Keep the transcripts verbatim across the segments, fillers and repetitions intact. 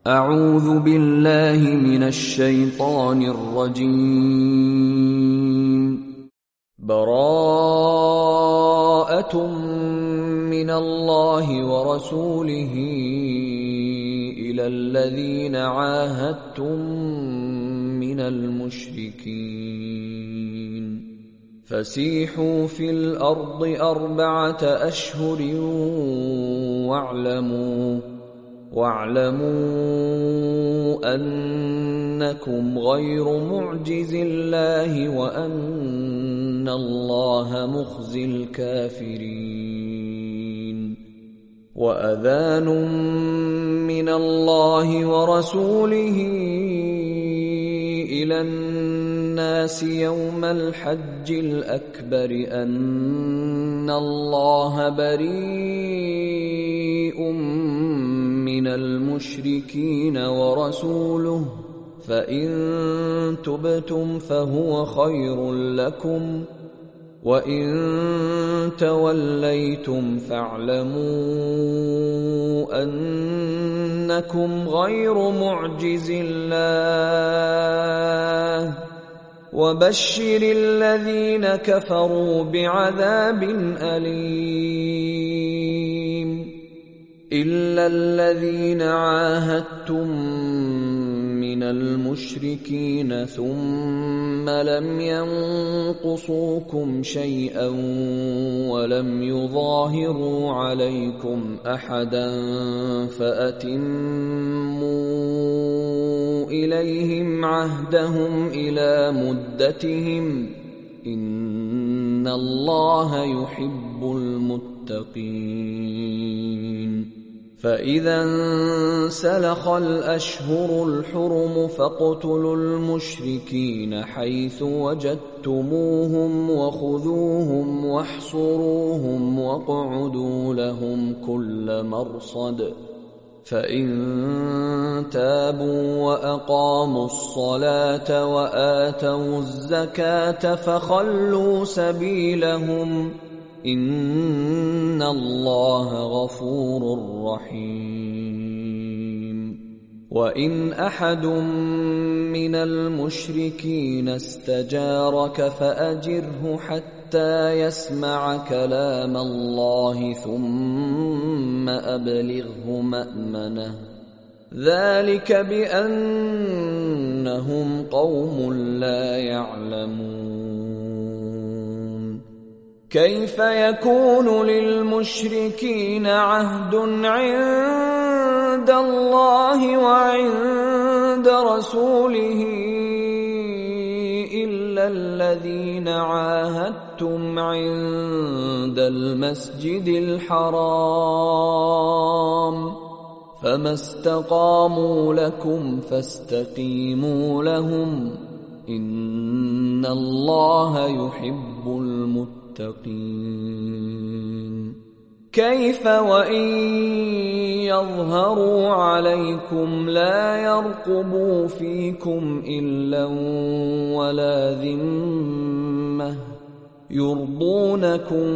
أعوذ بالله من الشيطان الرجيم. براءة من الله ورسوله إلى الذين عاهدتم من المشركين فسيحوا في الأرض أربعة أشهر واعلموا واعلموا أنكم غير معجز الله وأن الله مخزي الكافرين. وأذان من الله ورسوله إلى الناس يوم الحج الأكبر أن الله بريء من المشركين ورسوله فإن تبتم فهو خير لكم وإن توليتم فاعلموا أنكم غير معجز الله وبشر الذين كفروا بعذاب أليم. إلا الذين عاهدتم من المشركين ثم لم ينقصوكم شيئا ولم يظاهروا عليكم أحدا فأتموا إليهم عهدهم إلى مدتهم إن الله يحب المتقين. فإذا انسلخ الأشهر الحرم فاقتلوا المشركين حيث وجدتموهم وخذوهم واحصروهم واقعدوا لهم كل مرصد فإن تابوا وأقاموا الصلاة وآتوا الزكاة فخلوا سبيلهم إن الله غفور رحيم. وإن أحد من المشركين استجارك فأجره حتى يسمع كلام الله ثم أبلغه مأمنه ذلك بأنهم قوم لا يعلمون. كيف يكون للمشركين عهد عند الله وعند رسوله إلا الذين عاهدتم عند المسجد الحرام فما استقاموا لكم فاستقيموا لهم إن الله يحب المتقين. كيف وإن يظهروا عليكم لا يرقبوا فيكم إلا ولا ذمة يرضونكم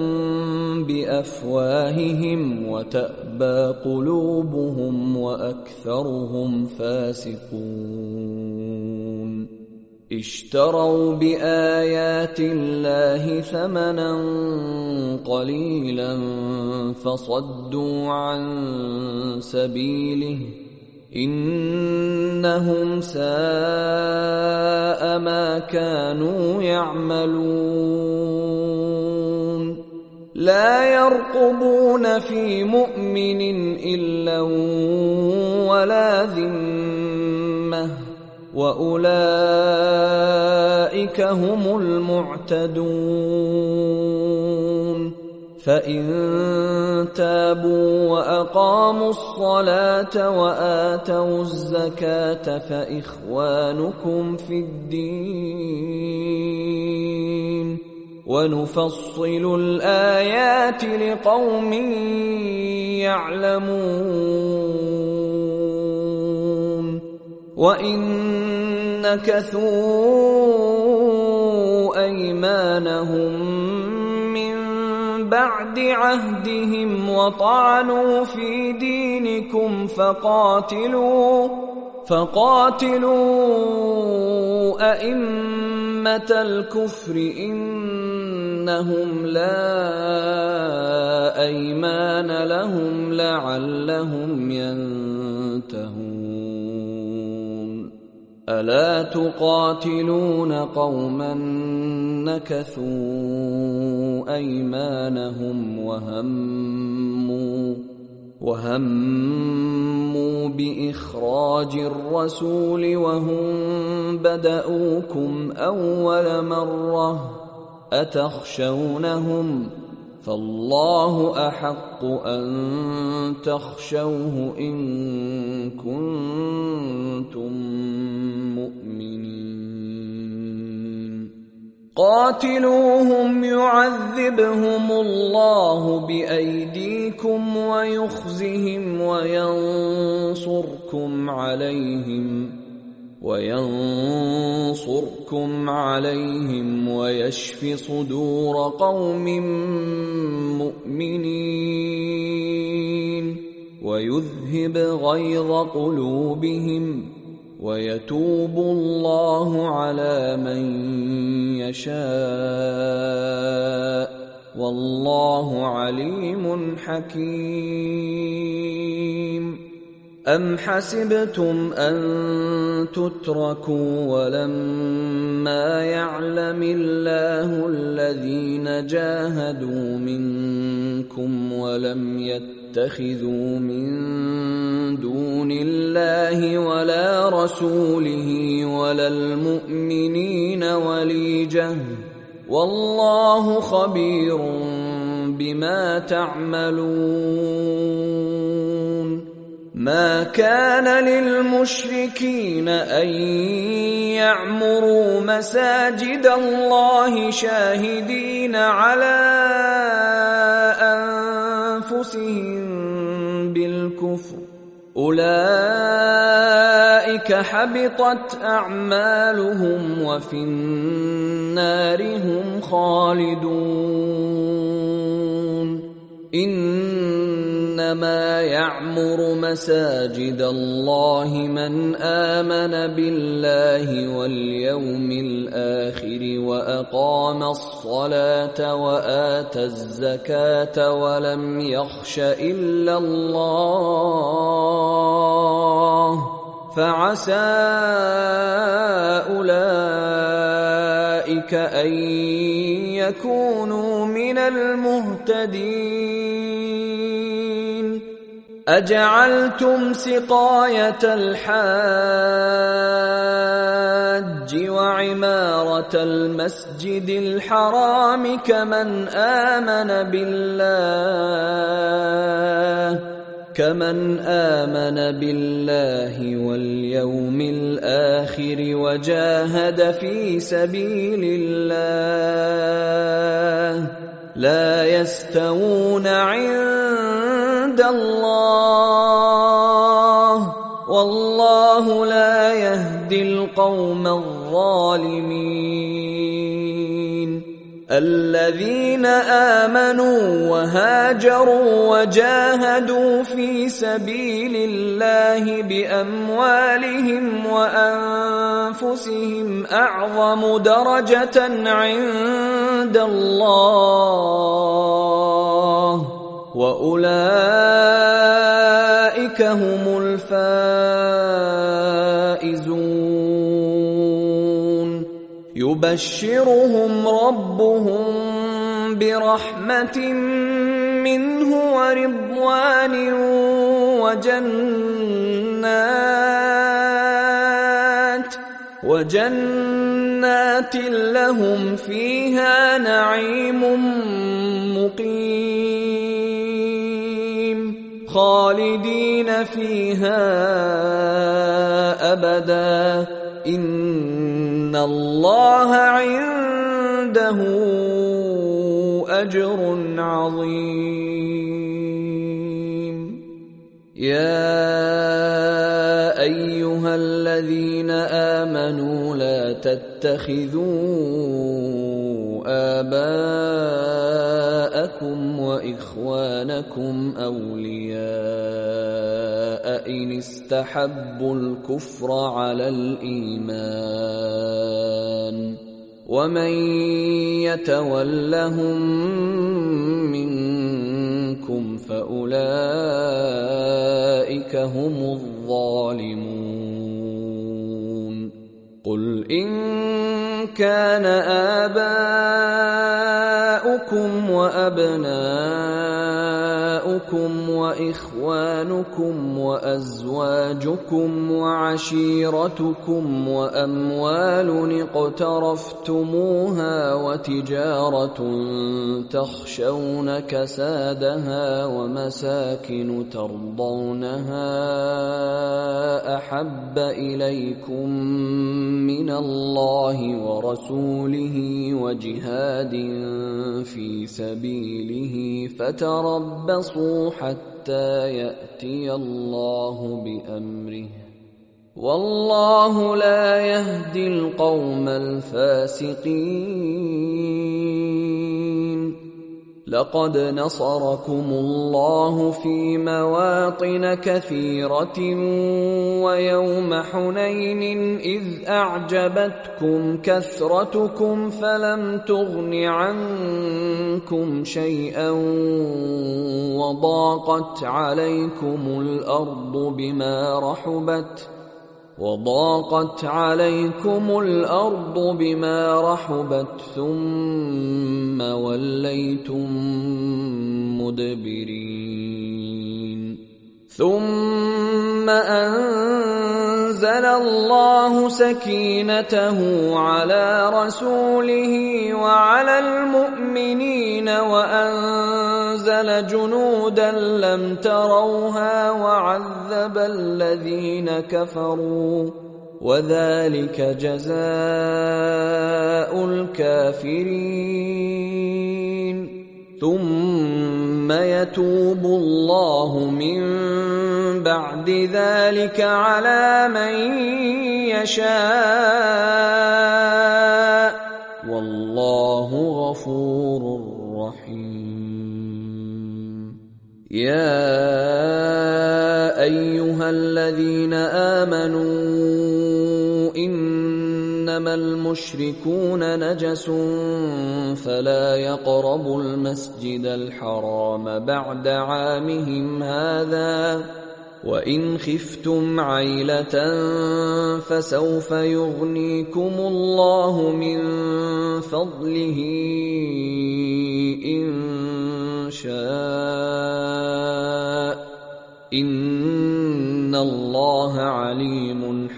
بأفواههم وتأبى قلوبهم وأكثرهم فاسقون. اشتروا بآيات الله ثمنا قليلا فصدوا عن سبيله إنهم ساء ما كانوا يعملون. لا يرقبون في مؤمن إلا ولا ذمة وأولئك هم المعتدون. فإن تابوا وأقاموا الصلاة وآتوا الزكاة فإخوانكم في الدين ونفصل الآيات لقوم يعلمون. وإن نكثوا أيمانهم من بعد عهدهم وطعنوا في دينكم فقاتلوا فقاتلوا أئمة الكفر إنهم لا أيمان لهم لعلهم ينتهون ألا تقاتلون قوما نكثوا أيمانهم وهموا وهموا بإخراج الرسول وهم بدؤوكم أول مرة أتخشونهم فالله أحق أن تخشوه إن كنتم مؤمنين قاتلوهم يعذبهم الله بأيديكم ويخزهم وينصركم عليهم وينصركم عليهم ويشف صدور قوم مؤمنين ويذهب غيظ قلوبهم ويتوب الله على من يشاء والله عليم حكيم أم حسبتم أن تتركوا ولما يعلم الله الذين جاهدوا منكم ولم يتخذوا من دون الله ولا رسوله ولا المؤمنين وليجة والله خبير بما تعملون ما كان للمشركين أن يعمروا مساجد الله شاهدين على أنفسهم بالكفر أولئك حبطت أعمالهم وفي النار هم خالدون إنما يعمر مساجد الله من آمن بالله واليوم الآخر وأقام الصلاة وآتى الزكاة ولم يخش إلا الله فعسى أولئك أن يكونوا من المهتدين أجعلتم سقاية الحاج وعمارة المسجد الحرام كمن آمن بالله كمن آمن بالله واليوم الآخر وجاهد في سبيل الله لا يستوون عند الله والله لا يهدي القوم الظالمين الذين آمنوا وهاجروا وجاهدوا في سبيل الله بأموالهم وأنفسهم أعظم درجة عند الله وأولئك هم الفائزون يبشرهم ربهم برحمة منه ورضوان وجنات وجنات لهم فيها نعيم مقيم خالدين فيها أبدا إن الله عنده أجر عظيم يا أيها الذين آمنوا لا تتخذوا آباءكم آباءكم وإخوانكم أولياء إن استحبوا الكفر على الإيمان ومن يتولهم منكم فأولئك هم الظالمون قل إن كان آباؤكم وأبناؤكم وإخوانكم وأزواجكم وعشيرتكم وأموال اقترفتموها وتجارة تخشون كسادها ومساكن ترضونها أحب إليكم من الله ورسوله وجهاد في سبيله فتربصوا حتى يأتي الله بأمره والله لا يهدي القوم الفاسقين لقد نصركم الله في مواطن كثيرة ويوم حنين إذ أعجبتكم كثرتكم فلم تغن عنكم شيئا وضاقت عليكم الأرض بما رحبت وضاقت عليكم الأرض بما رحبت ثم وليتم مدبرين ثم أنزل الله سكينته على رسوله وعلى المؤمنين وأنزل جنودا لم تروها وعذب الذين كفروا وذلك جزاء الكافرين ثم يتوب الله من بعد ذلك على من يشاء والله غفور رحيم يا أيها الذين آمنوا إنما المشركون نجس فلا يقربوا المسجد الحرام بعد عامهم هذا وإن خفتم عيلة فسوف يغنيكم الله من فضله إن شاء إن الله عليم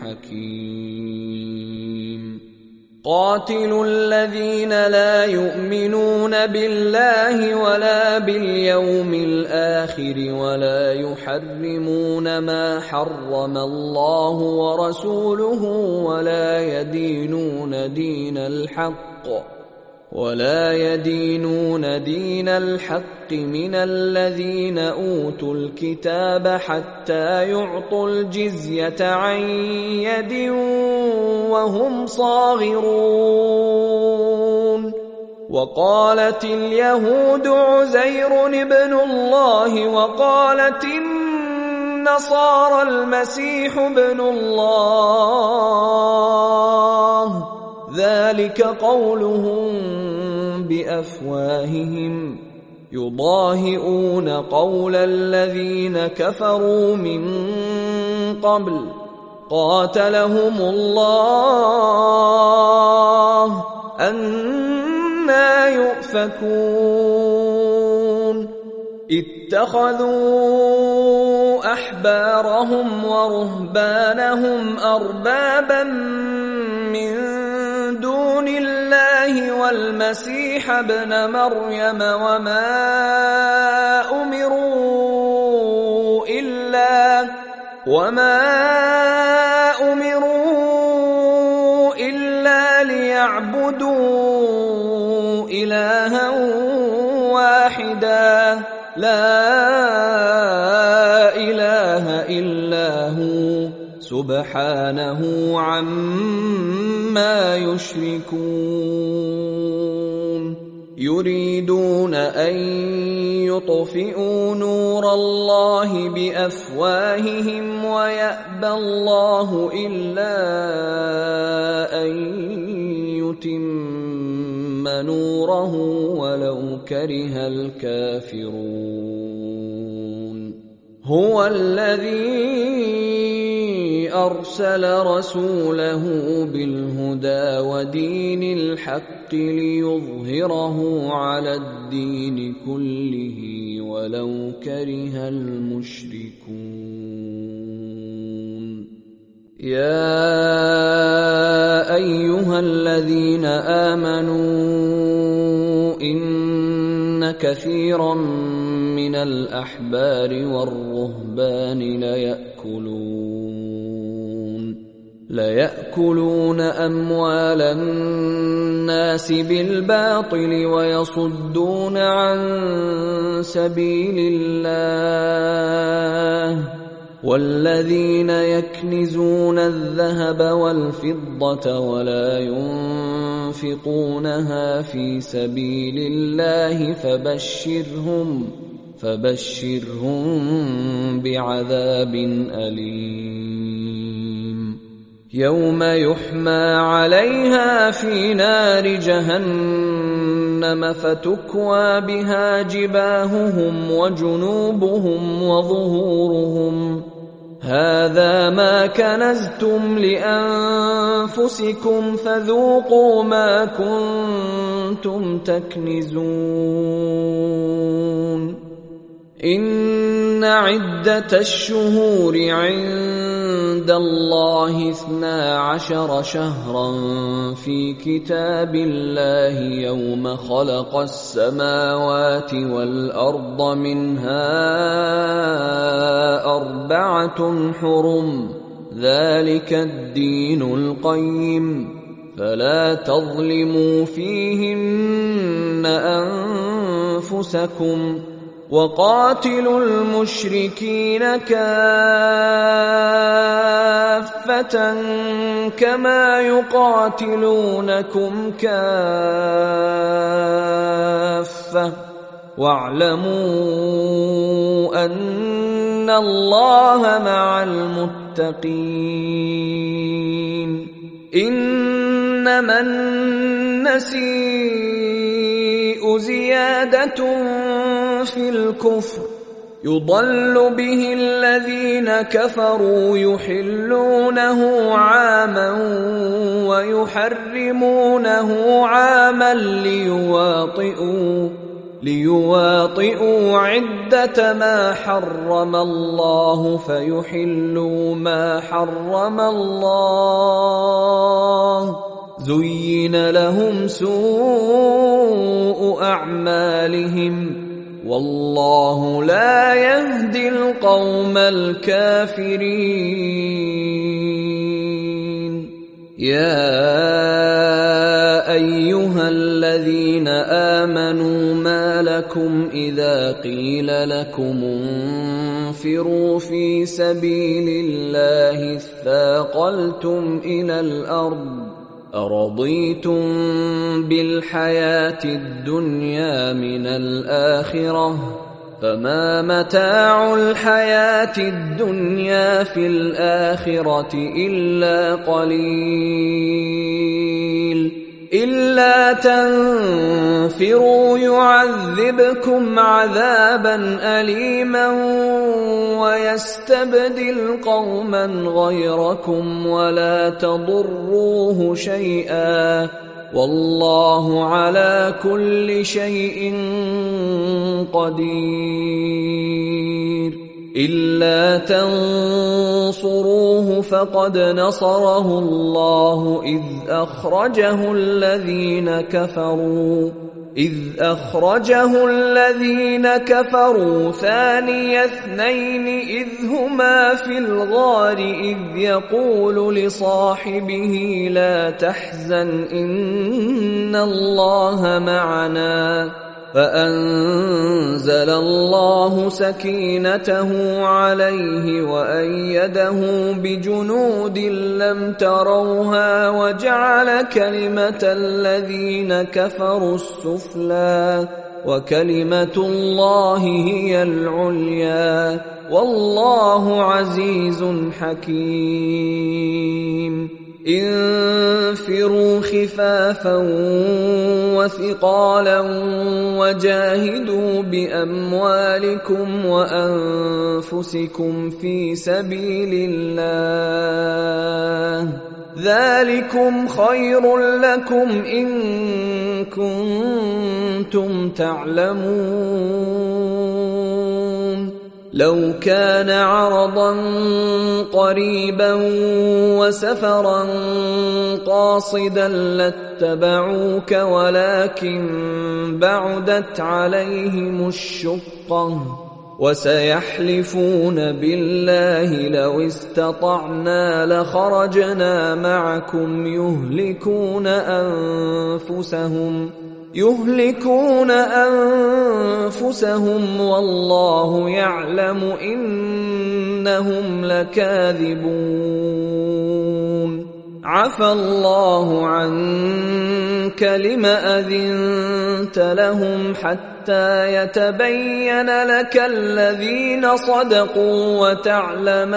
حكيم قاتلوا الذين لا يؤمنون بالله ولا باليوم الآخر ولا يحرمون ما حرم الله ورسوله ولا يدينون دين الحق ولا يدينون دين الحق من الذين أوتوا الكتاب حتى يعطوا الجزية عن يد وهم صاغرون وقالت اليهود عزير ابن الله وقالت النصارى المسيح ابن الله ذلك قولهم بأفواههم يضاهئون قول الذين كفروا من قبل قاتلهم الله أنى يؤفكون اتخذوا أحبارهم ورهبانهم أربابا من دون الله والمسيح ابن مريم وما أمروا إلا وما أمروا إلا ليعبدوا إلها واحدا لا إله إلا هو سبحانه عما يشركون يريدون أن يطفئوا نور الله بأفواههم ويأبى الله إلا أن يتم نوره ولو كره الكافرون هو الذي أرسل رسوله بالهدى ودين الحق ليظهره على الدين كله ولو كره المشركون يا أيها الذين آمنوا إن كثيرا من الأحبار والرهبان ليأكلون ليأكلون أموال الناس بالباطل ويصدون عن سبيل الله والذين يكنزون الذهب والفضة ولا ينفقونها في سبيل الله فبشرهم فبشرهم بعذاب أليم يوم يحمى عليها في نار جهنم فتكوى بها جباههم وجنوبهم وظهورهم هذا ما كنزتم لأنفسكم فذوقوا ما كنتم تكنزون إن عدة الشهور عند الله اثنا عشر شهرا في كتاب الله يوم خلق السماوات والأرض منها أربعة حرم ذلك الدين القيم فلا تظلموا فيهن أنفسكم وقاتلوا المشركين كافة كما يقاتلونكم كافة واعلموا أن الله مع المتقين إنما النسيء زيادة في الكفر يضل به الذين كفروا يحلونه عاما ويحرمونه عاما ليواطئوا ليواطئوا عدة ما حرم الله فيحلوا ما حرم الله زين لهم سوء أعمالهم والله لا يهدي القوم الكافرين يا أيها الذين آمنوا ما لكم إذا قيل لكم انفروا في سبيل الله اثاقلتم إلى الأرض أرضيتم بالحياة الدنيا من الآخرة فما متاع الحياة الدنيا في الآخرة إلا قليل إلا تنفروا يعذبكم عذابا أليما ويستبدل قوما غيركم ولا تضروه شيئا والله على كل شيء قدير إلا تنصروه فقد نصره الله إذ أخرجه الذين كفروا إذ أخرجه الذين كفروا ثاني اثنين إذ هما في الغار إذ يقول لصاحبه لا تحزن إن الله معنا فأنزل الله سكينته عليه وأيده بجنود لم تروها وجعل كلمة الذين كفروا السفلى وكلمة الله هي العليا والله عزيز حكيم. انفروا خفافا وثقالا وجاهدوا بأموالكم وأنفسكم في سبيل الله ذلكم خير لكم إن كنتم تعلمون. لو كان عرضا قريبا وسفرا قاصدا لاتبعوك ولكن بعدت عليهم الشقة وسيحلفون بالله لو استطعنا لخرجنا معكم يهلكون أنفسهم يهلكون أنفسهم والله يعلم إنهم لكاذبون. عفى الله عنك لم أذنت لهم حتى يتبين لك الذين صدقوا وتعلم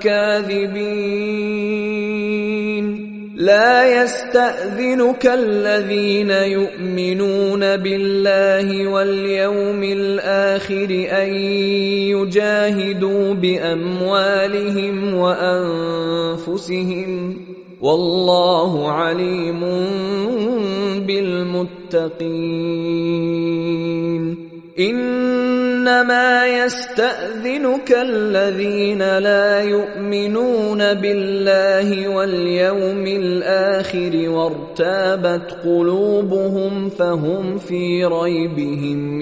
الكاذبين. لا يستأذنك الذين يؤمنون بالله واليوم الآخر أن يجاهدوا بأموالهم وأنفسهم والله عليم بالمتقين. إنما يستأذنك الذين لا يؤمنون بالله واليوم الآخر وارتابت قلوبهم فهم في ريبهم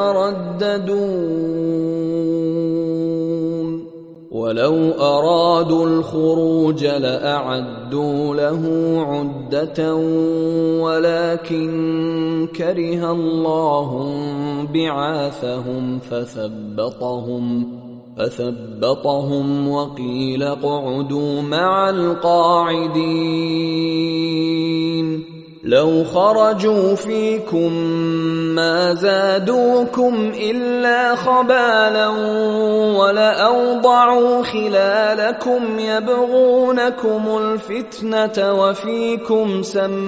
يترددون. ولو أرادوا الخروج لأعدوا له عدة ولكن كره الله بعاثهم فثبطهم فثبطهم وقيل اقعدوا مع القاعدين. لو خرجوا فيكم ما زادوكم إلا خبالا ولأوضعوا خلالكم يبغونكم الفتنة وفيكم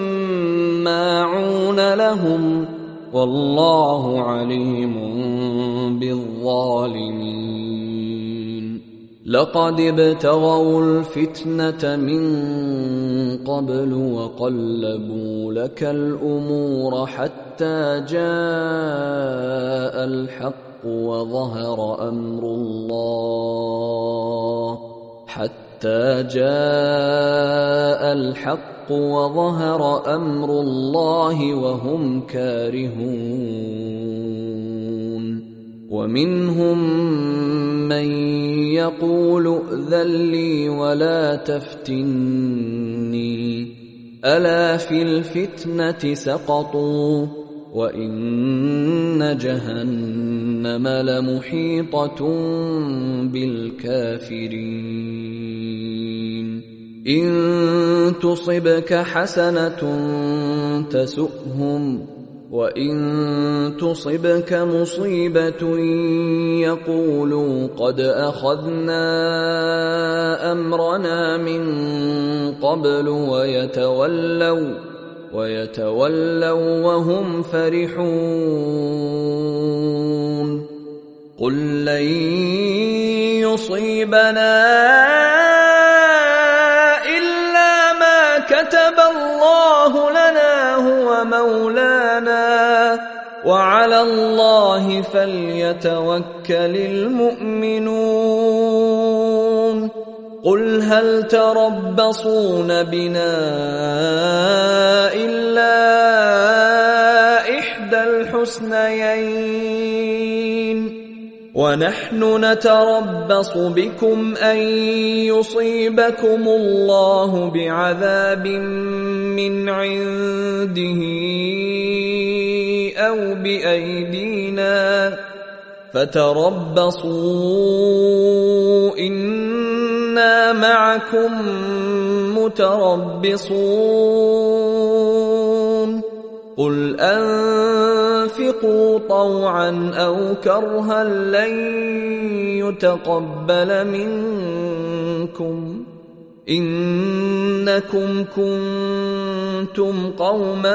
سماعون لهم والله عليم بالظالمين. لقد ابتغوا الفتنة من قبل وقلبوا لك الأمور حتى جاء الحق وظهر أمر الله حتى جاء الحق وظهر أمر الله وهم كارهون. ومنهم من يقول ائذن لي ولا تفتني ألا في الفتنة سقطوا وإن جهنم لمحيطة بالكافرين. إن تصبك حسنة تسؤهم وإن تصبك مصيبة يقولوا قد أخذنا أمرنا من قبل ويتولوا ويتولوا وهم فرحون. قل لن يصيبنا إلا ما كتب الله لنا هو مولانا وعلى الله فليتوكل المؤمنون. قل هل تربصون بنا إلا إحدى الحسنيين ونحن نتربص بكم أن يصيبكم الله بعذاب من عنده أو بأيدينا فتربصوا إنا معكم متربصون قل أنفقوا طوعا أو كرها لن يتقبل منكم إنكم كنتم قوما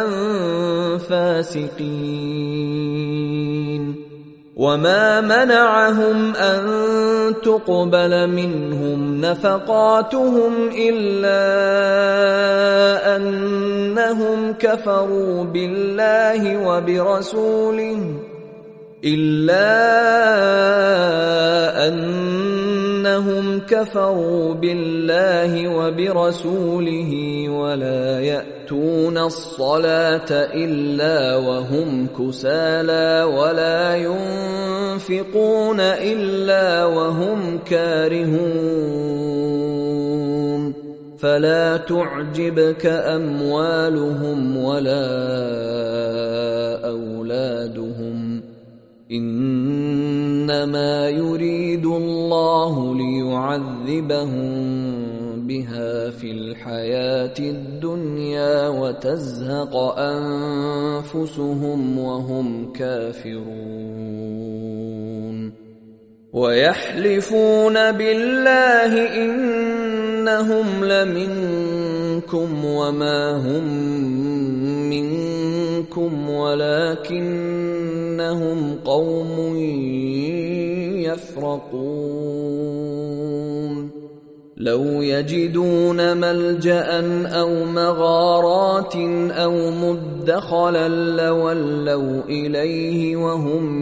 فاسقين وما منعهم أن تقبل منهم نفقاتهم إلا أنهم كفروا بالله وبرسوله إلا أنهم كفروا بالله وبرسوله ولا يأتون الصلاة إلا وهم كسالى ولا ينفقون إلا وهم كارهون فلا تعجبك أموالهم ولا أولادهم إنما يريد الله ليعذبهم بها في الحياة الدنيا وتزهق أنفسهم وهم كافرون ويحلفون بالله إنهم لمنكم وما هم منكم ولكنهم قوم يفرقون لو يجدون ملجأ أو مغارات أو مدخلا لولوا إليه وهم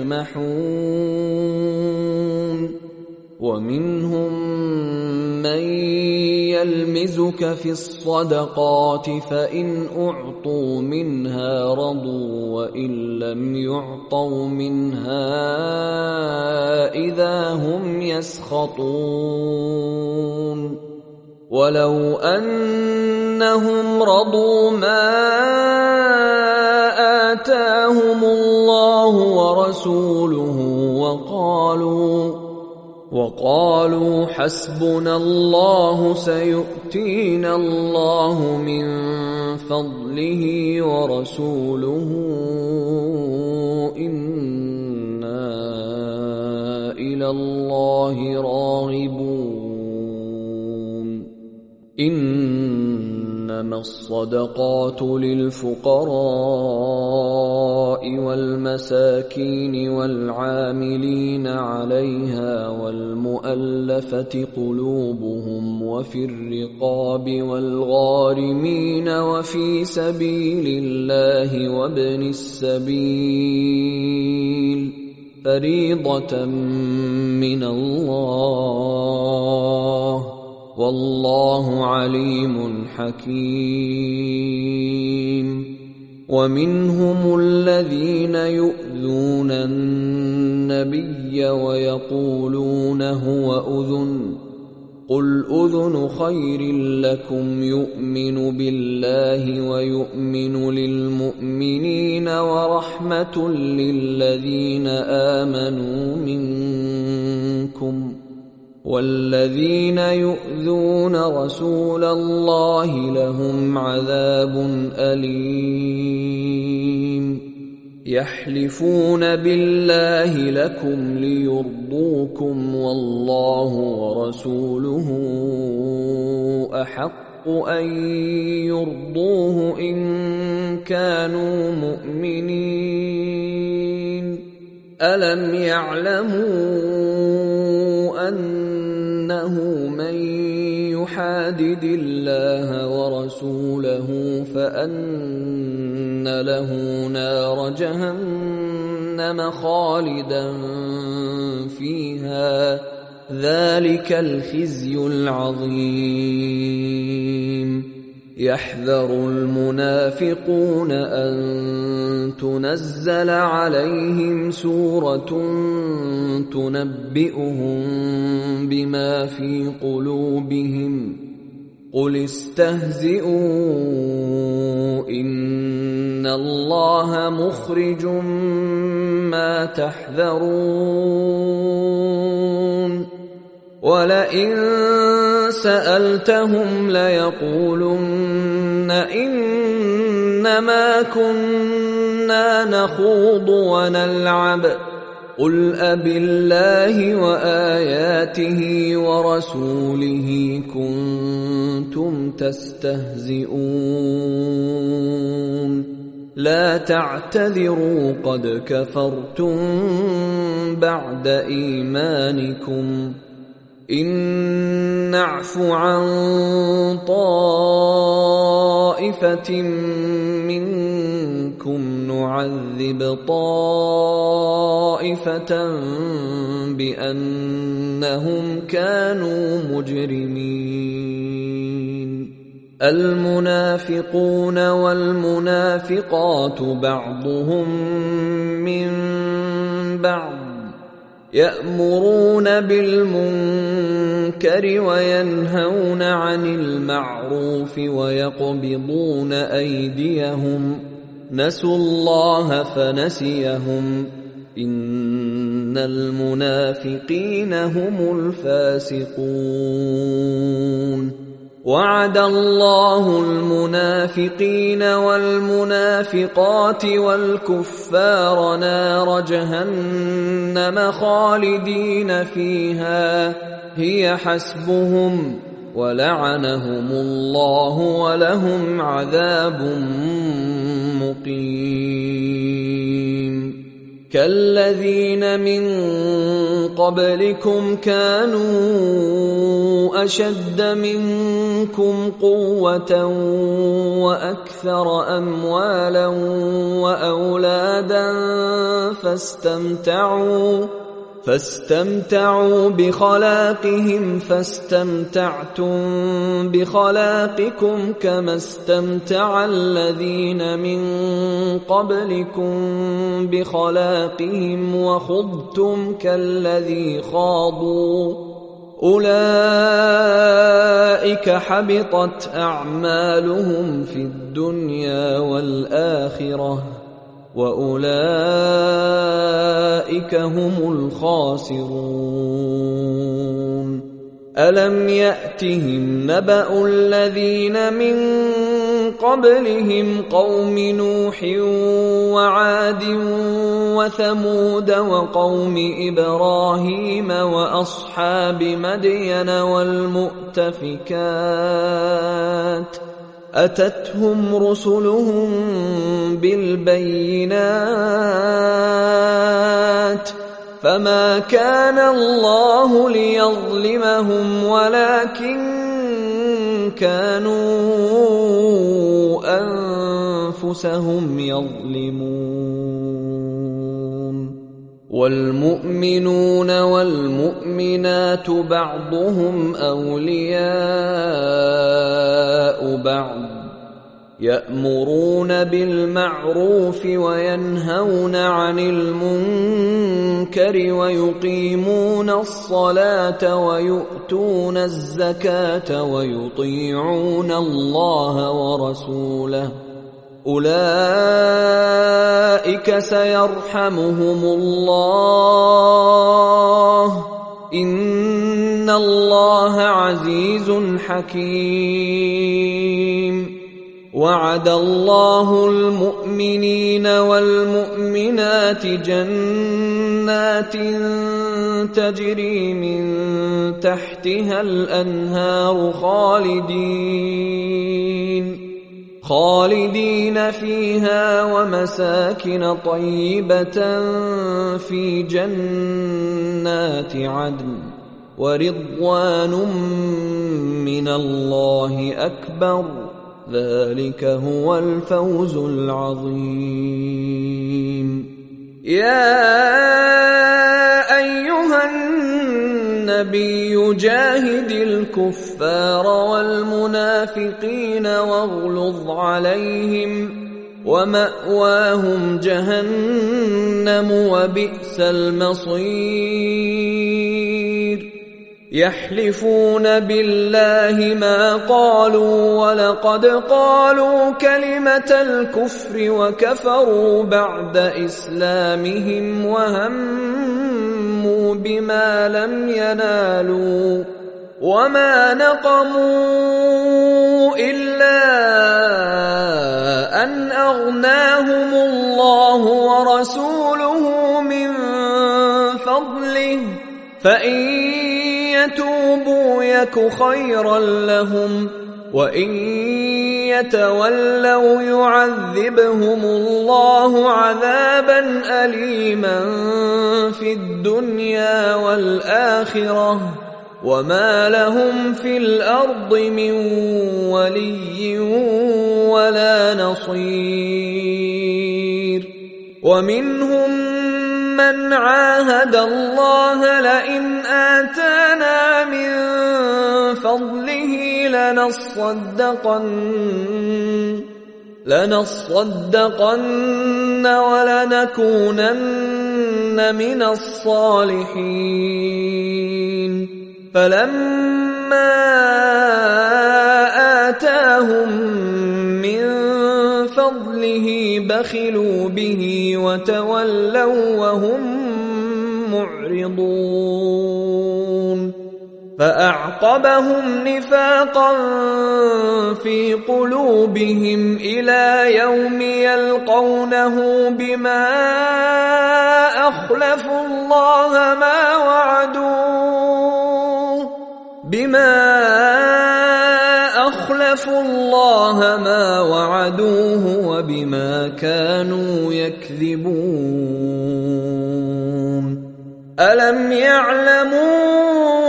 يجمحون ومنهم من يلمزك في الصدقات فإن أعطوا منها رضوا وإن لم يعطوا منها إذا هم يسخطون ولو أنهم رضوا ما آتاهم الله ورسوله وقالوا وقالوا حسبنا الله سيؤتينا الله من فضله ورسوله إنا إلى الله راغبون إنما الصدقات للفقراء والمساكين والعاملين عليها والمؤلفة قلوبهم وفي الرقاب والغارمين وفي سبيل الله وابن السبيل فريضة من الله والله عليم حكيم ومنهم الذين يؤذون النبي ويقولون هو أذن قل أذن خير لكم يؤمن بالله ويؤمن للمؤمنين ورحمة للذين آمنوا منكم والذين يؤذون رسول الله لهم عذاب أليم يحلفون بالله لكم ليرضوكم والله ورسوله أحق أن يرضوه إن كانوا مؤمنين ألم يعلموا أنه من يحادد الله ورسوله فأن له نار جهنم خالدا فيها ذلك الخزي العظيم يحذر المنافقون أن تنزل عليهم سورة تنبئهم بما في قلوبهم قل استهزئوا إن الله مخرج ما تحذرون ولئن سألتهم ليقولن إنما كنا نخوض ونلعب قل أبالله وآياته ورسوله كنتم تستهزئون لا تعتذروا قد كفرتم بعد إيمانكم إن نعف عن طائفة منكم نعذب طائفة بأنهم كانوا مجرمين المنافقون والمنافقات بعضهم من بعض يأمرون بالمنكر وينهون عن المعروف ويقبضون أيديهم نسوا الله فنسيهم إن المنافقين هم الفاسقون وعد الله المنافقين والمنافقات والكفار نار جهنم خالدين فيها هي حسبهم ولعنهم الله ولهم عذاب مقيم كالذين من قبلكم كانوا أشد منكم قوة وأكثر أموالا وأولادا فاستمتعوا فاستمتعوا بخلاقهم فاستمتعتم بخلاقكم كما استمتع الذين من قبلكم بخلاقهم وخضتم كالذي خاضوا أولئك حبطت أعمالهم في الدنيا والآخرة وأولئك هم الخاسرون ألم يأتهم نبأ الذين من قبلهم قوم نوح وعاد وثمود وقوم إبراهيم وأصحاب مدين والمؤتفكات أتتهم رسلهم بالبينات فما كان الله ليظلمهم ولكن كانوا أنفسهم يظلمون والمؤمنون والمؤمنات بعضهم أولياء بعض يأمرون بالمعروف وينهون عن المنكر ويقيمون الصلاة ويؤتون الزكاة ويطيعون الله ورسوله أولئك سيرحمهم الله إن الله عزيز حكيم وعد الله المؤمنين والمؤمنات جنات تجري من تحتها الأنهار خالدين خالدين فيها ومساكن طيبة في جنات عدن ورضوان من الله أكبر ذلك هو الفوز العظيم يا أيها النبي جاهد الكفار والمنافقين واغلظ عليهم ومأواهم جهنم وبئس المصير يحلفون بالله ما قالوا ولقد قالوا كلمة الكفر وكفروا بعد إسلامهم وهموا بما لم ينالوا وما نقموا إلا أن أغناهم الله ورسوله من فضله فإن يتوبوا يك خيرا لهم وإن يتولوا يعذبهم الله عذابا أليما في الدنيا والآخرة وما لهم في الأرض من ولي ولا نصير. ومنهم من عاهد الله لئن آتانا من فضله لنصدقن لنصدقن ولنكونن من الصالحين فلما آتاهم من فضله بخلوا به وتولوا وهم معرضون فأعقبهم نفاقا في قلوبهم إلى يوم يلقونه بما أخلفوا الله ما وعدوه بما أخلفوا الله ما وعدوه وبما كانوا يكذبون. ألم يعلموا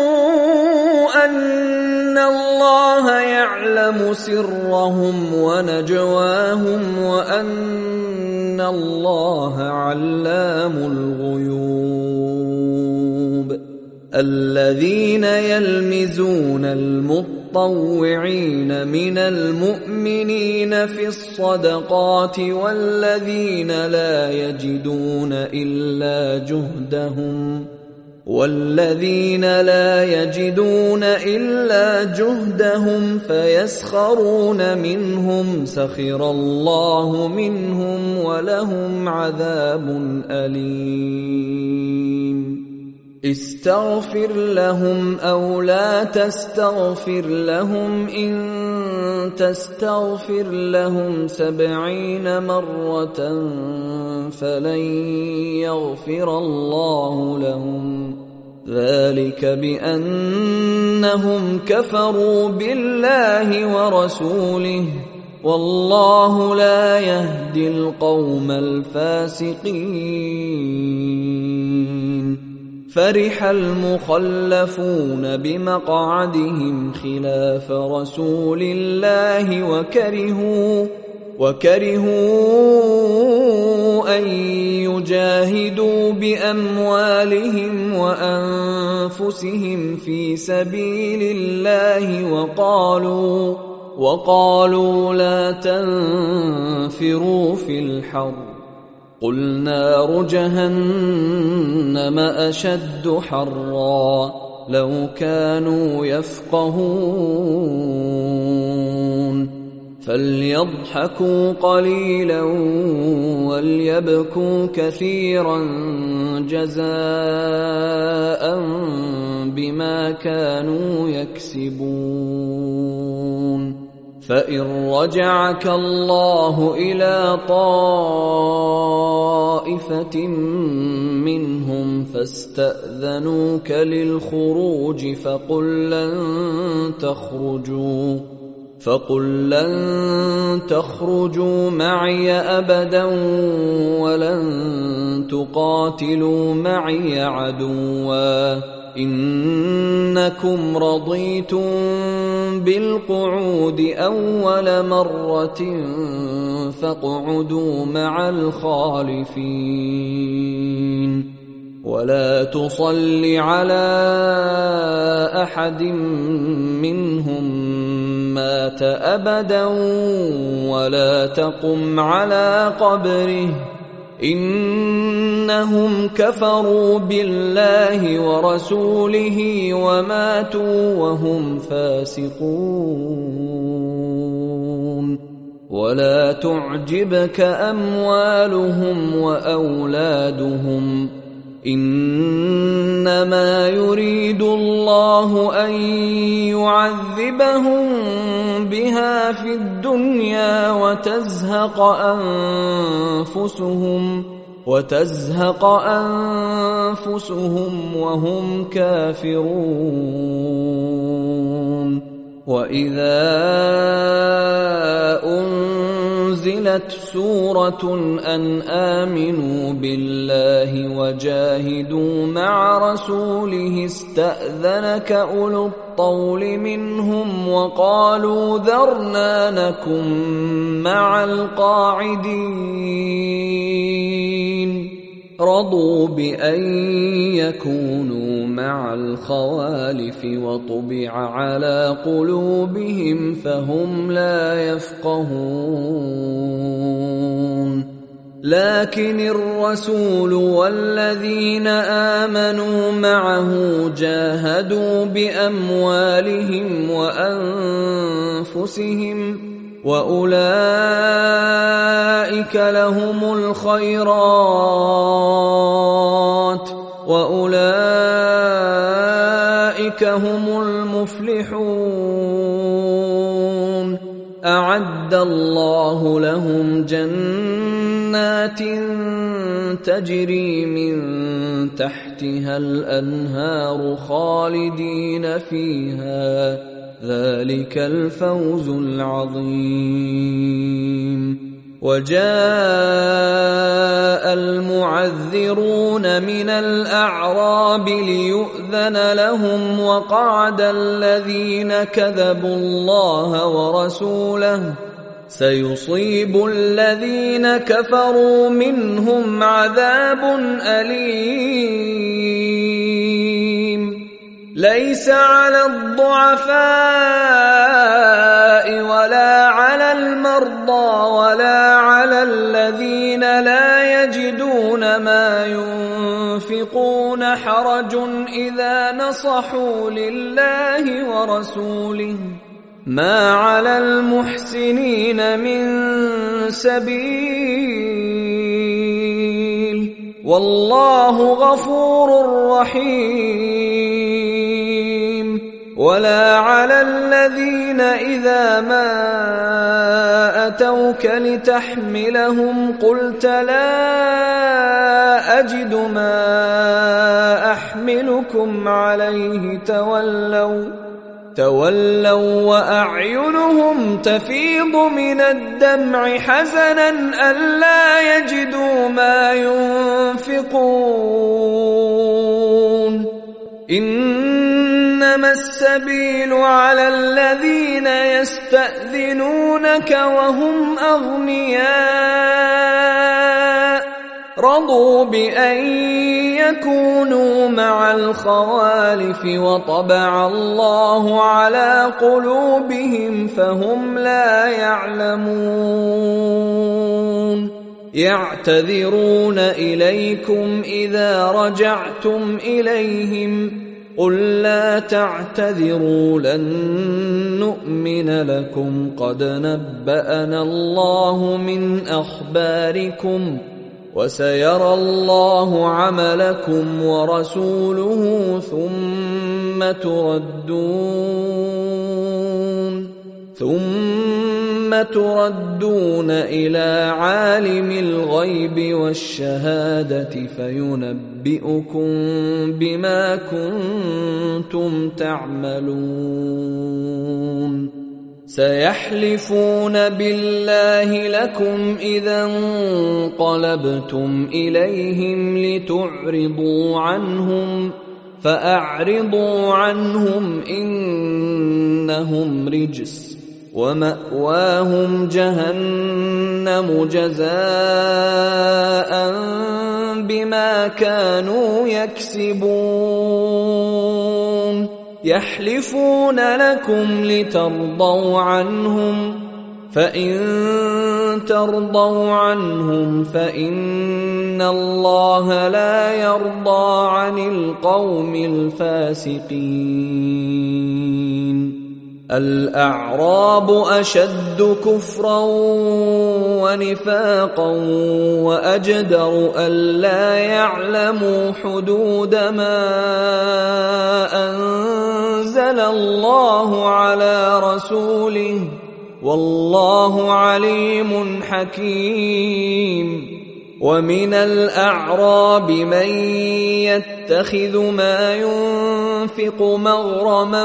أن الله يعلم سرهم ونجواهم وأن الله علام الغيوب. الذين يلمزون المطوعين من المؤمنين في الصدقات والذين لا يجدون إلا جهدهم والذين لا يجدون إلا جهدهم فيسخرون منهم سخر الله منهم ولهم عذاب أليم. استغفر لهم أو لا تستغفر لهم إن تستغفر لهم سبعين مرة فلن يغفر الله لهم ذلك بأنهم كفروا بالله ورسوله والله لا يهدي القوم الفاسقين. فرح المخلفون بمقعدهم خلاف رسول الله وكرهوا وكرهوا أن يجاهدوا بأموالهم وأنفسهم في سبيل الله وقالوا وقالوا لا تنفروا في الحر قل نار جهنم أشد حرا لو كانوا يفقهون. فليضحكوا قليلا وليبكوا كثيرا جزاء بما كانوا يكسبون. فإن رجعك الله إلى طائفة منهم فاستأذنوك للخروج فقل لن تخرجوا فقل لن تخرجوا معي أبدا ولن تقاتلوا معي عدوا إنكم رضيتم بالقعود أول مرة فاقعدوا مع الخالفين ولا تصل على أحد منهم مات أبدا ولا تقم على قبره إنهم كفروا بالله ورسوله وماتوا وهم فاسقون ولا تعجبك أموالهم وأولادهم إنما يريد الله أن يعذبهم بها في الدنيا وتزهق أنفسهم وتزهق أنفسهم وهم كافرون وإذا أنزلت سورة أن آمنوا بالله وجاهدوا مع رسوله استأذنك أولو الطول منهم وقالوا ذرنا نكن مع القاعدين رضوا بأن يكونوا مع الخوالف وطبع على قلوبهم فهم لا يفقهون لكن الرسول والذين آمنوا معه جاهدوا بأموالهم وأنفسهم وأولئك لهم الخيرات وأولئك هم المفلحون أعد الله لهم جنات تجري من تحتها الأنهار خالدين فيها ذلك الفوز العظيم وجاء المعذرون من الأعراب ليؤذن لهم وقعد الذين كذبوا الله ورسوله سيصيب الذين كفروا منهم عذاب أليم ليس على الضعفاء ولا على المرضى ولا على الذين لا يجدون ما ينفقون حرج إذا نصحوا لله ورسوله ما على المحسنين من سبيل والله غفور رحيم ولا على الذين إذا ما أتوك لتحملهم قلت لا أجد ما أحملكم عليه تولوا تولوا وأعينهم تفيض من الدمع حزنا ألا يجدوا ما ينفقون إنما السبيل على الذين يستأذنونك وهم أغنياء رضوا بأن يكونوا مع الخوالف وطبع الله على قلوبهم فهم لا يعلمون يعتذرون إليكم إذا رجعتم إليهم قل لا تعتذروا لن نؤمن لكم قد نبأنا الله من أخباركم وسيرى الله عملكم ورسوله ثم تردون ثم تردون إلى عالم الغيب والشهادة فينبئكم بما كنتم تعملون سيحلفون بالله لكم إذا انقلبتم إليهم لتعرضوا عنهم فأعرضوا عنهم إنهم رجس ومأواهم جهنم جزاء بما كانوا يكسبون يحلفون لكم لترضوا عنهم فإن ترضوا عنهم فإن الله لا يرضى عن القوم الفاسقين. الأعراب أشد كفرا ونفاقا وأجدر ألا يعلموا حدود ما أنزل الله على رسوله والله عليم حكيم. ومن الأعراب من يتخذ ما ينفق مغرما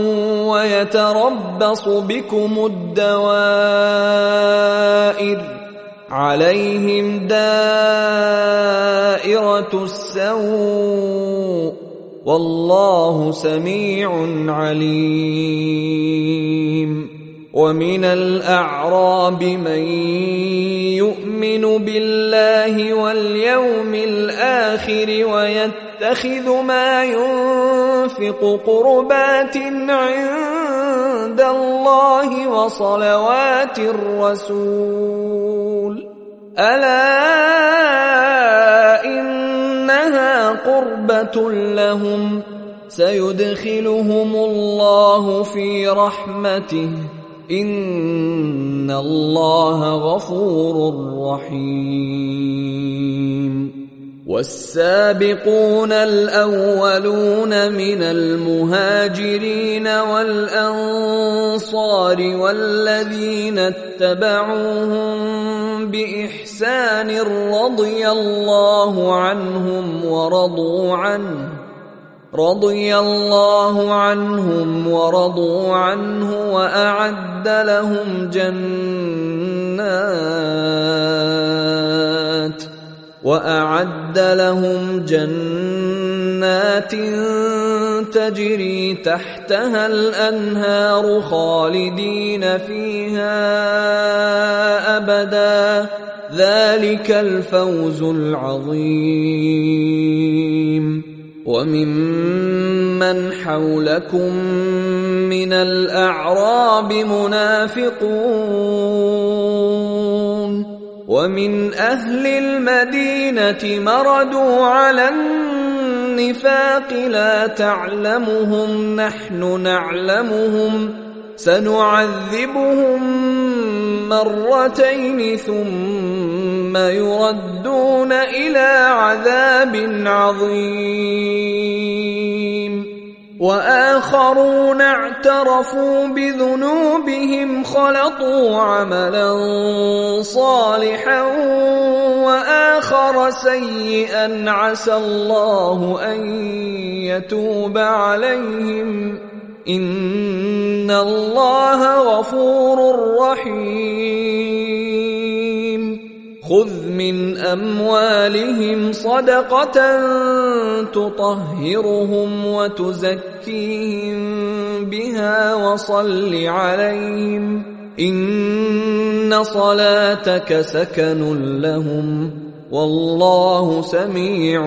ويتربص بكم الدوائر عليهم دائرة السوء والله سميع عليم. ومن الأعراب من يؤمن بالله واليوم الآخر ويتخذ ما ينفق قربات عند الله وصلوات الرسول ألا إنها قربة لهم سيدخلهم الله في رحمته إن الله غفور رحيم. والسابقون الأولون من المهاجرين والأنصار والذين اتبعوهم بإحسان رضي الله عنهم ورضوا عنه رضي الله عنهم ورضوا عنه وأعد لهم جنات وأعد لهم جنات تجري تحتها الأنهار خالدين فيها أبدا ذلك الفوز العظيم. وممن حولكم من الأعراب منافقون ومن أهل المدينة مردوا على النفاق لا تعلمهم نحن نعلمهم سنعذبهم مرتين ثم يردون إلى عذاب عظيم. وآخرون اعترفوا بذنوبهم خلطوا عملا صالحا وآخر سيئا عسى الله أن يتوب عليهم إن الله غفور رحيم. خذ من أموالهم صدقة تطهرهم وتزكيهم بها وصل عليهم إن صلاتك سكن لهم والله سميع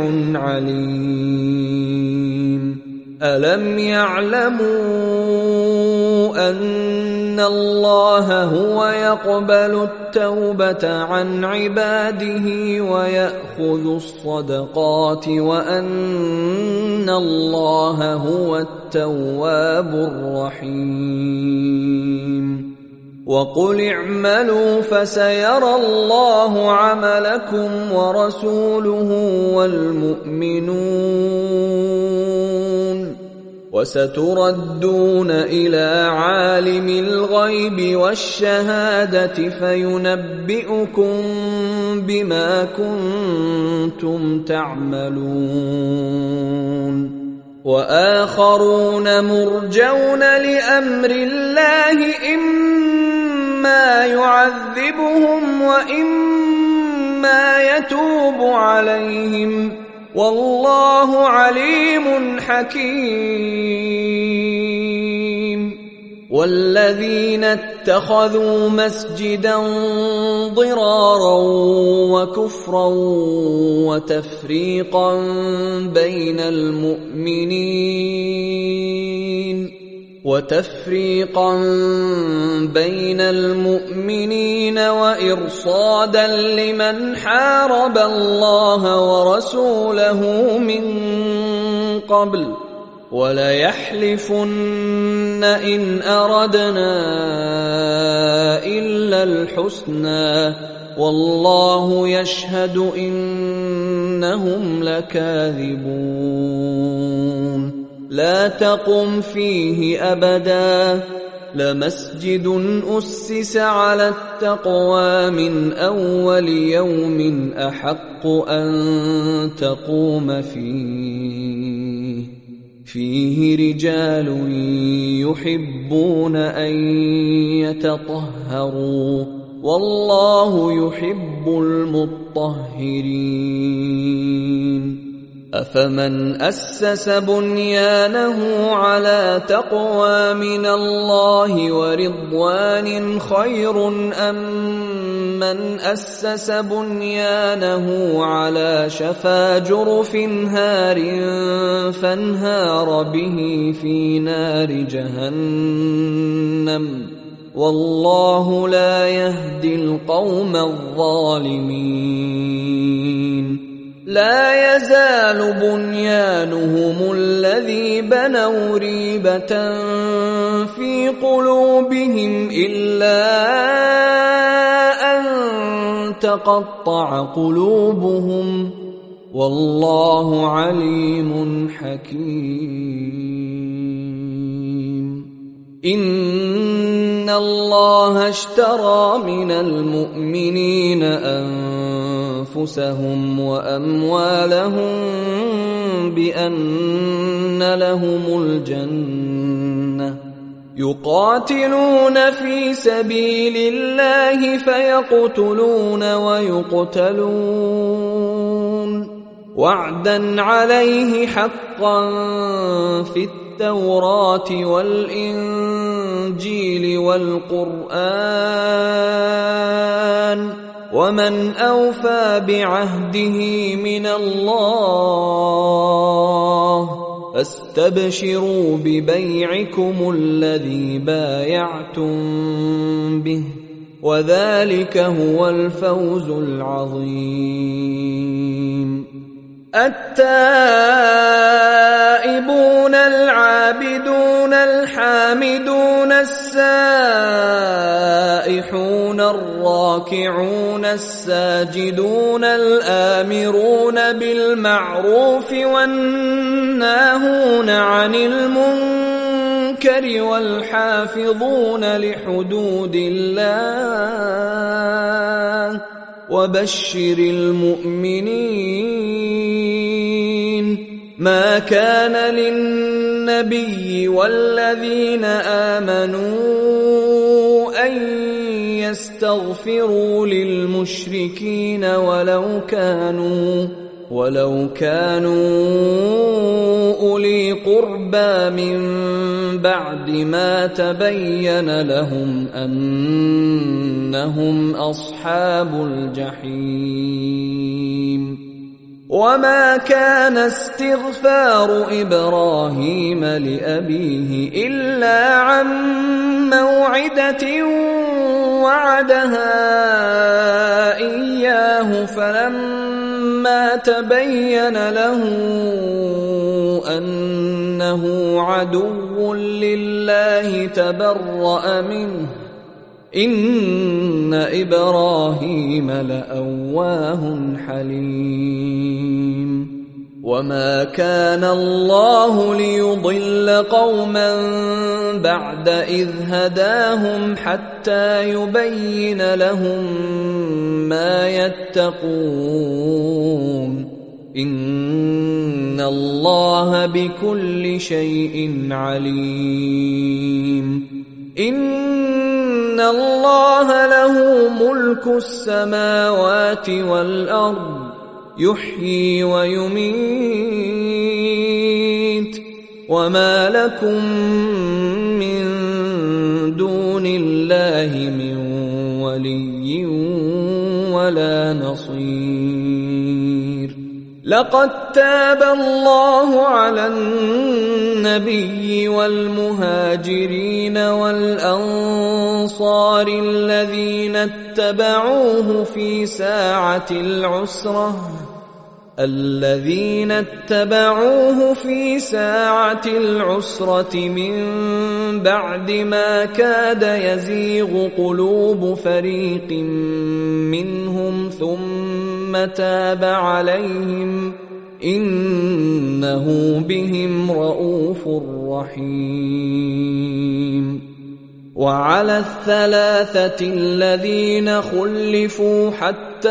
عليم. ألم يعلموا أن الله هو يقبل التوبة عن عباده ويأخذ الصدقات وأن الله هو التواب الرحيم. وقل اعملوا فسيرى الله عملكم ورسوله والمؤمنون وستردون إلى عالم الغيب والشهادة فينبئكم بما كنتم تعملون. وآخرون مرجون لأمر الله إما يعذبهم وإما يتوب عليهم والله عليم حكيم. والذين اتخذوا مسجدا ضرارا وكفرا وتفريقا بين المؤمنين وتفريقا بين المؤمنين وإرصادا لمن حارب الله ورسوله من قبل وليحلفن إن أردنا إلا الحسنى والله يشهد إنهم لكاذبون لا تقم فيه أبدا لمسجد أسس على التقوى من أول يوم أحق أن تقوم فيه فيه رجال يحبون أن يتطهروا والله يحب المطهرين أفمن أسس بنيانه على تقوى من الله ورضوان خير أم من أسس بنيانه على شفا جرف هار فانهار به في نار جهنم والله لا يهدي القوم الظالمين لا يزال بنيانهم الذي بنوا ريبة في قلوبهم إلا أن تقطع قلوبهم والله عليم حكيم إن الله اشترى من المؤمنين أنفسهم وأموالهم بأن لهم الجنة يقاتلون في سبيل الله فيقتلون ويقتلون وعدا عليه حقا في التوراة والإنجيل والقرآن ومن أوفى بعهده من الله فاستبشروا ببيعكم الذي بايعتم به وذلك هو الفوز العظيم التائبون العابدون الحامدون السائحون الراكعون الساجدون الآمرون بالمعروف والناهون عن المنكر والحافظون لحدود الله وبشر المؤمنين ما كان للنبي والذين آمنوا أن يستغفروا للمشركين ولو كانوا ولو كانوا أولي قربى من بعد ما تبين لهم أنهم أصحاب الجحيم وما كان استغفار إبراهيم لأبيه إلا عن موعدة وعدها إياه فلما تبين له أنه عدو لله تبرأ منه إن إبراهيم لأواه حليم وما كان الله ليضل قوما بعد إذ هداهم حتى يبين لهم ما يتقون إن الله بكل شيء عليم إن الله له ملك السماوات والأرض يحيي ويميت وما لكم من دون الله من ولي ولا نصير لقد تاب الله على النبي والمهاجرين والأنصار الذين اتبعوه في ساعة العسرة الذين اتبعوه في ساعة العسرة من بعد ما كاد يزيغ قلوب فريق منهم ثم تاب عليهم إنه بهم رءوف رحيم. وعلى الثلاثة الذين خلفوا حتى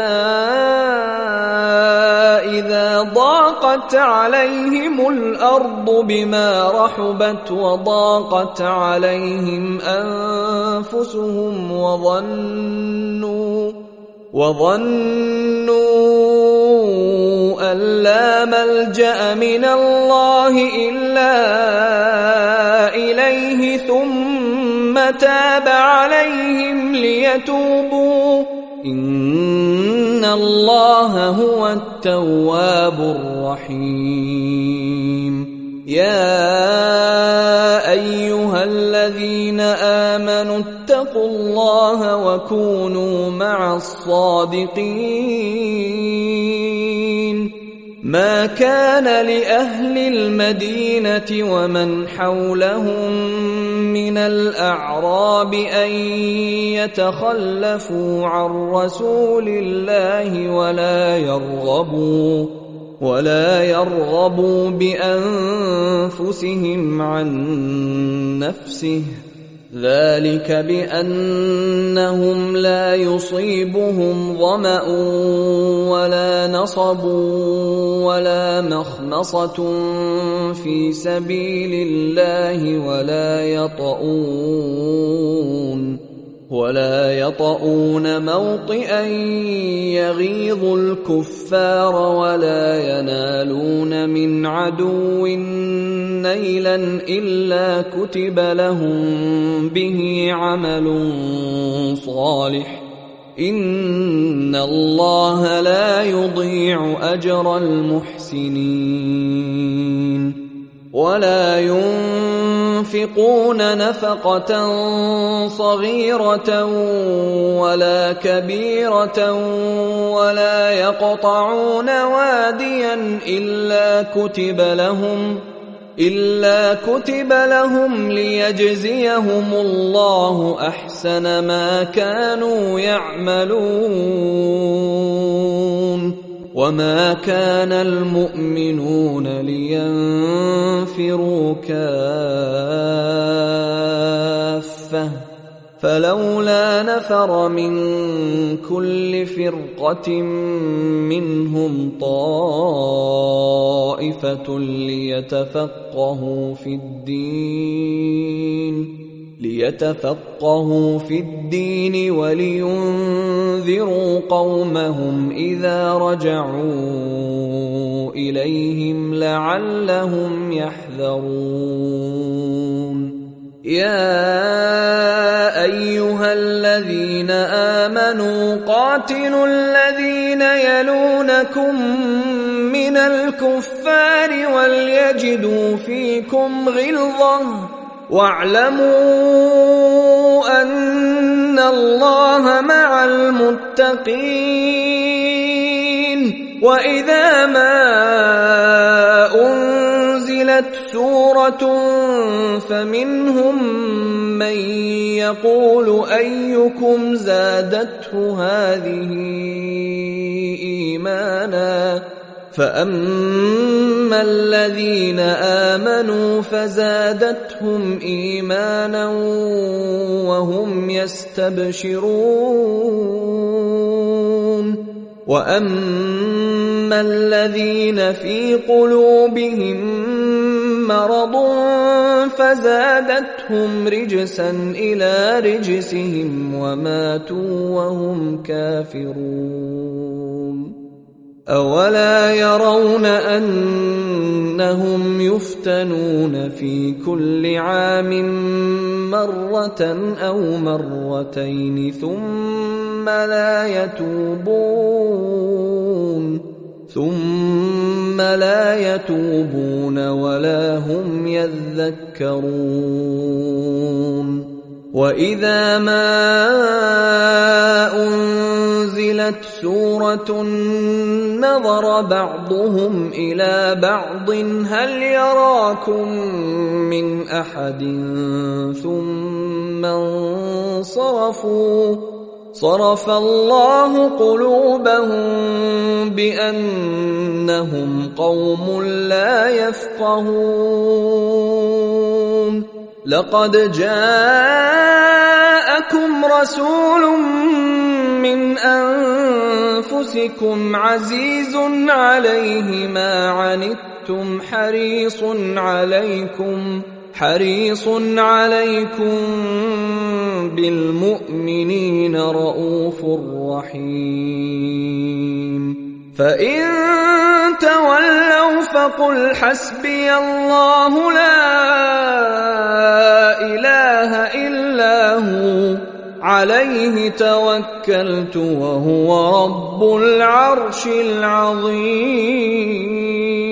إذا ضاقت عليهم الأرض بما رحبت وضاقت عليهم أنفسهم وظنوا وظنوا أن لا ملجأ من الله إلا إليه ثم تاب عليهم ليتوبوا إن الله هو التواب الرحيم. يا أيها الذين آمنوا اتقوا الله وكونوا مع الصادقين. ما كان لأهل المدينة ومن حولهم من الأعراب أن يتخلفوا عن رسول الله ولا يرغبوا ولا يرغبوا بأنفسهم عن نفسه ذلك بأنهم لا يصيبهم ظمأ ولا نصب ولا مخمصة في سبيل الله ولا يطؤون ولا يطؤون موطئا يغيظ الكفار ولا ينالون من عدو نيلا إلا كتب لهم به عمل صالح إن الله لا يضيع أجر المحسنين. ولا ينفقون نفقة صغيرة ولا كبيرة ولا يقطعون واديا إلا كتب لهم إلا كتب لهم ليجزيهم الله أحسن ما كانوا يعملون. وما كان المؤمنون لينفروا كافة فلولا نفر من كل فرقة منهم طائفة ليتفقهوا في الدين ليتفقهوا في الدين ولينذروا قومهم إذا رجعوا إليهم لعلهم يحذرون. يا أيها الذين آمنوا قاتلوا الذين يلونكم من الكفار وليجدوا فيكم غلظة واعلموا أن الله مع المتقين. وإذا ما أنزلت سورة فمنهم من يقول أيكم زادته هذه إيمانا فأما الذين آمنوا فزادتهم إيمانا وهم يستبشرون. وأما الذين في قلوبهم مرض فزادتهم رجسا إلى رجسهم وماتوا وهم كافرون. أولا يرون أنهم يفتنون في كل عام مرة أو مرتين ثم لا يتوبون ثم لا يتوبون ولا هم يذكرون وإذا ما أنزلت سورة نظر بعضهم إلى بعض هل يراكم من أحد ثم انصرفوا صرف الله قلوبهم بأنهم قوم لا يفقهون لقد جاءكم رسول من أنفسكم عزيز عليه ما عنتم حريص عليكم حريص عليكم بالمؤمنين رؤوف رحيم فإن تولوا فقل حسبي الله لا إله إلا هو عليه توكلت وهو رب العرش العظيم.